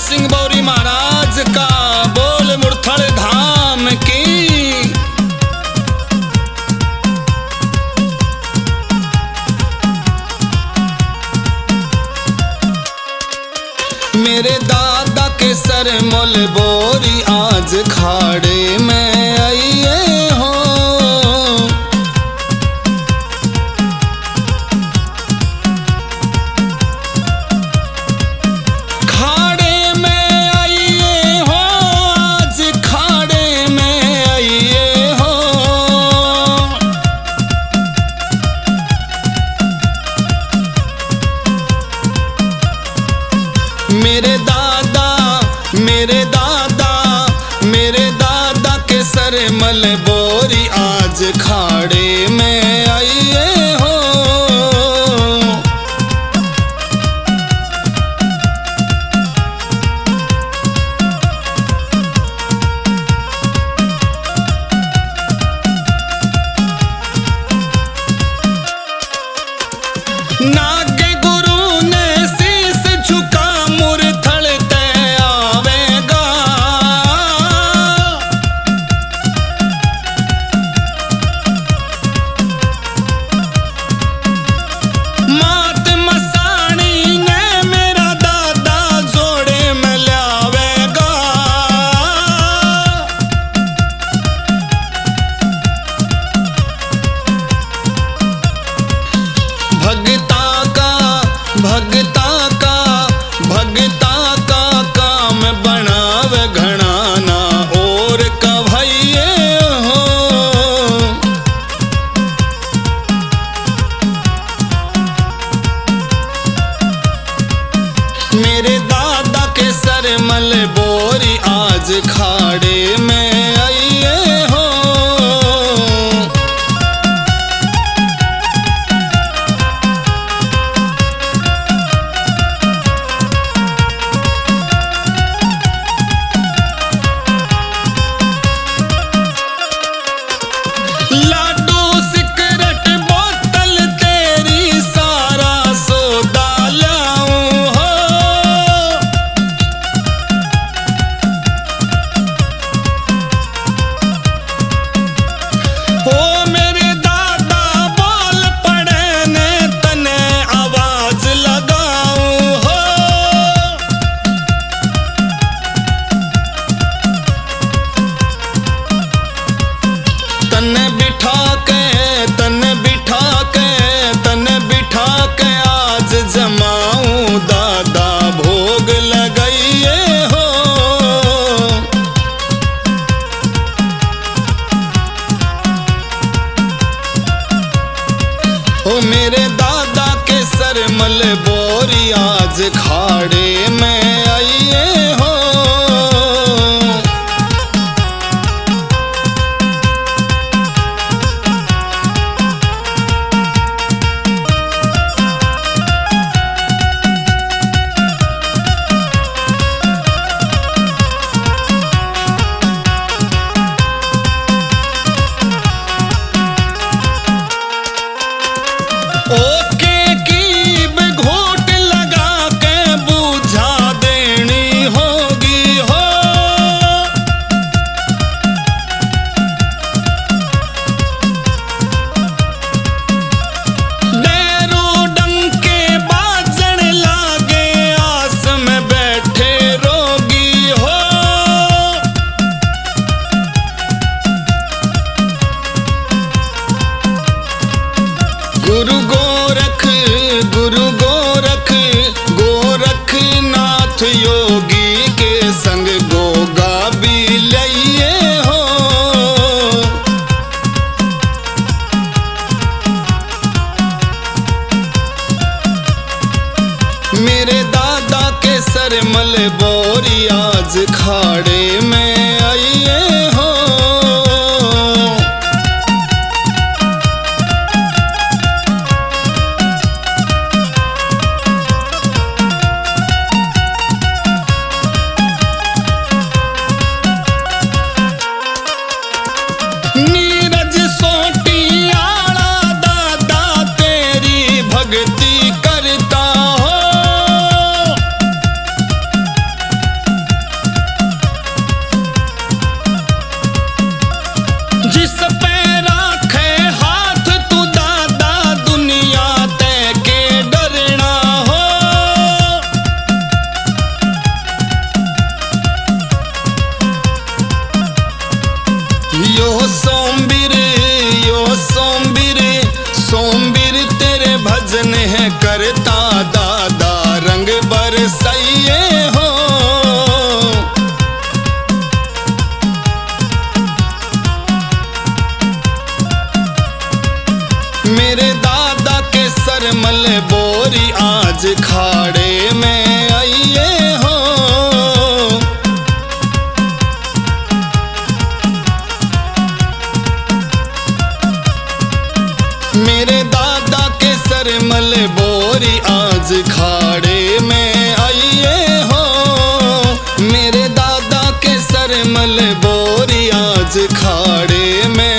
सिंह बौरी महाराज का बोल मुरथल धाम की। मेरे दादा के सर मोल बोरी आज खाड़े में आइए हो। मेरे दादा के सर मल बोरी आज खाड़े में आइए हो। नागे गुरु ने शीस झुका मुरथल ते आवेगा। मात मसाणी ने मेरा दादा जोड़े में लावेगा। भगता का काम बनावे घणाना और कभइए हो। मेरे दादा के सर मल बोरी आज खाड़े में आइए हो। तन बिठा के आज जमाऊं दादा भोग लगाइए हो। ओ मेरे दादा के सर मल बोरी आज खाड़े में आइए हो। ओके की घोट लगा के बुझा देनी होगी हो। डेरो डंके बाजन लागे आस में बैठे रोगी हो। गुरु गोरखनाथ योगी के संग गोगा भी लइए हो। मेरे दादा के सर मल बोरी आज खाड़े में आइए हो। नीरज सोटी आला दादा तेरी भक्ति करता हो। सरमल बोरी आज खाड़े में आइए हो। मेरे दादा के सरमल बोरी आज खाड़े में आइए हो। मेरे दादा के सरमल बोरी आज खाड़े में